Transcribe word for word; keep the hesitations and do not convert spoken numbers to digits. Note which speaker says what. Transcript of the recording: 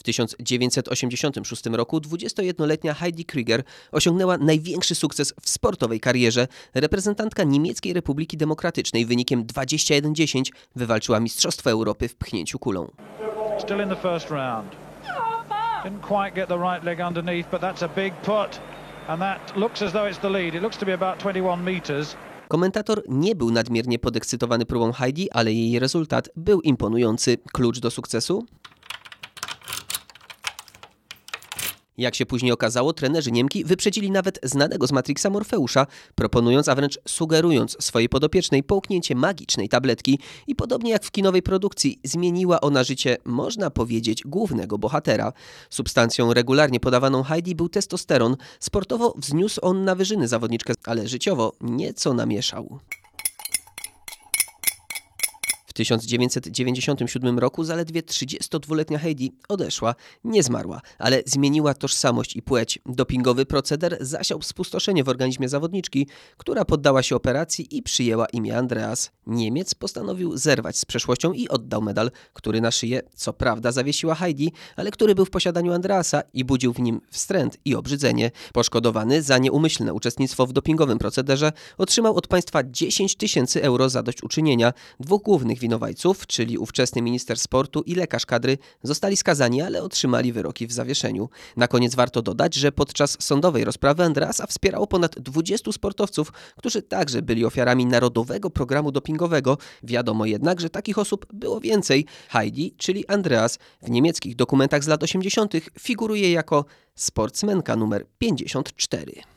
Speaker 1: tysiąc dziewięćset osiemdziesiątym szóstym roku dwudziestojednoletnia Heidi Krieger osiągnęła największy sukces w sportowej karierze. Reprezentantka Niemieckiej Republiki Demokratycznej wynikiem dwadzieścia jeden dziesięć wywalczyła Mistrzostwo Europy w pchnięciu kulą.
Speaker 2: Still in the first round. Didn't quite get the right leg underneath, but that's a big put. And that looks as though it's the lead. It looks to be about twenty-one meters.
Speaker 1: Komentator nie był nadmiernie podekscytowany próbą Heidi, ale jej rezultat był imponujący. Klucz do sukcesu? Jak się później okazało, trenerzy Niemki wyprzedzili nawet znanego z Matrixa Morfeusza, proponując, a wręcz sugerując swojej podopiecznej połknięcie magicznej tabletki i podobnie jak w kinowej produkcji zmieniła ona życie, można powiedzieć, głównego bohatera. Substancją regularnie podawaną Heidi był testosteron. Sportowo wzniósł on na wyżyny zawodniczkę, ale życiowo nieco namieszał. W tysiąc dziewięćset dziewięćdziesiątym siódmym roku zaledwie trzydziestodwuletnia Heidi odeszła, nie zmarła, ale zmieniła tożsamość i płeć. Dopingowy proceder zasiał spustoszenie w organizmie zawodniczki, która poddała się operacji i przyjęła imię Andreas. Niemiec postanowił zerwać z przeszłością i oddał medal, który na szyję co prawda zawiesiła Heidi, ale który był w posiadaniu Andreasa i budził w nim wstręt i obrzydzenie. Poszkodowany za nieumyślne uczestnictwo w dopingowym procederze otrzymał od państwa dziesięć tysięcy euro zadośćuczynienia. Dwóch głównych winowajców, czyli ówczesny minister sportu i lekarz kadry, zostali skazani, ale otrzymali wyroki w zawieszeniu. Na koniec warto dodać, że podczas sądowej rozprawy Andreasa wspierało ponad dwudziestu sportowców, którzy także byli ofiarami narodowego programu dopingowego. Wiadomo jednak, że takich osób było więcej. Heidi, czyli Andreas, w niemieckich dokumentach z lat osiemdziesiątych figuruje jako sportsmenka numer pięćdziesiąt cztery.